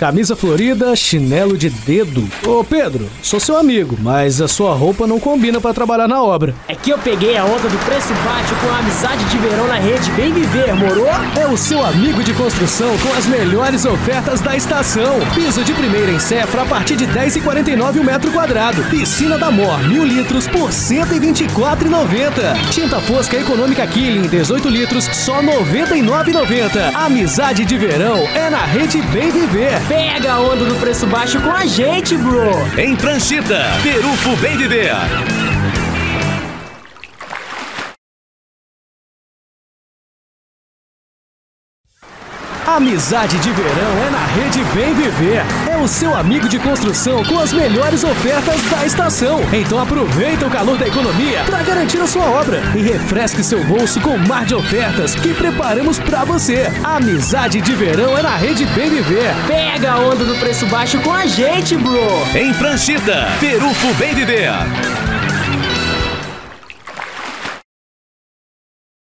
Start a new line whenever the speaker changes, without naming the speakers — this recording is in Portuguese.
camisa florida, chinelo de dedo. Ô Pedro, sou seu amigo, mas a sua roupa não combina pra trabalhar na obra.
É que eu peguei a onda do preço baixo com a amizade de verão na rede Bem Viver, moro?
É o seu amigo de construção com as melhores ofertas da estação. Piso de primeira em Cefra a partir de R$10,49 o metro quadrado. Piscina da Mor, 1.000 litros por R$124,90. Tinta fosca econômica Killing, 18 litros, só R$99,90. Amizade de verão é na rede Bem Viver.
Pega a onda do preço baixo com a gente, bro.
Em Pranchita, Perufo Bem Viver.
Amizade de verão é na rede Bem Viver. É o seu amigo de construção com as melhores ofertas da estação. Então aproveita o calor da economia para garantir a sua obra e refresque seu bolso com um mar de ofertas que preparamos para você. Amizade de verão é na rede Bem Viver.
Pega a onda do preço baixo com a gente, bro.
Em Pranchita, Perufo Bem Viver.